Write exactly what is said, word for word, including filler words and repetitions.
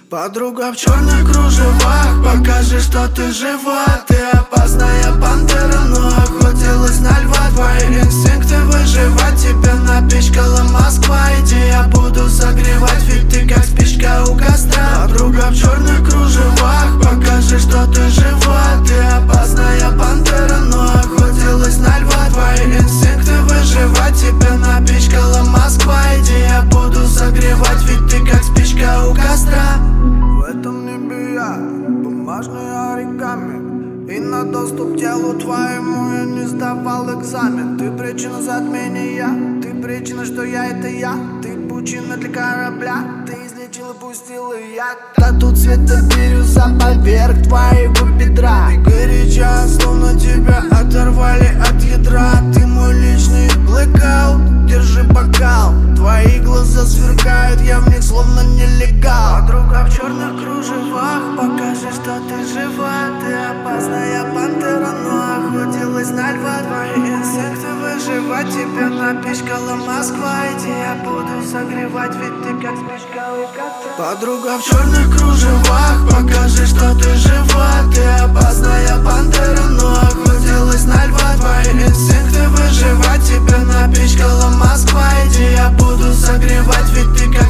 Подруга в черных кружевах, покажи, что ты жива. Ты опасная пантера, но охотилась на льва. Твои инстинкты выживать, тебя напичкала Москва. Иди, я буду согревать, ведь ты как спичка у костра. Подруга в черных кружевах, покажи, что ты жива. Ты опасная пантера, но охотилась на льва. Твои инстинкты выживать, тебя напичкала Москва. Иди, я буду согревать, ведь ты как спичка у костра. В этом небе я, бумажный оригами, и на доступ к телу твоему я не сдавал экзамен. Ты причина затмения, ты причина, что я это я. Ты пучина для корабля, ты излечила, пустила яд. Да тут цвета бирюза поверх твоего бедра. Ты горяча, словно тебя оторвали от ядра. Ты мой личный блэкаут, держи бокал. Твои глаза сверкают, я в них словно нелегал. Подруга в черных кружевах, покажи, что ты жива. Ты опасная пантера, но охотилась на льва. Твои инстинкты выживать, тебя напичкала Москва. Иди, я буду согревать, ведь ты как спичка у костра. Подруга в черных кружевах, покажи, что ты жива. Ты опасная пантера, но охотилась на льва. Твои инстинкты выживать, тебя напичкала Москва. Иди, я буду согревать, ведь ты как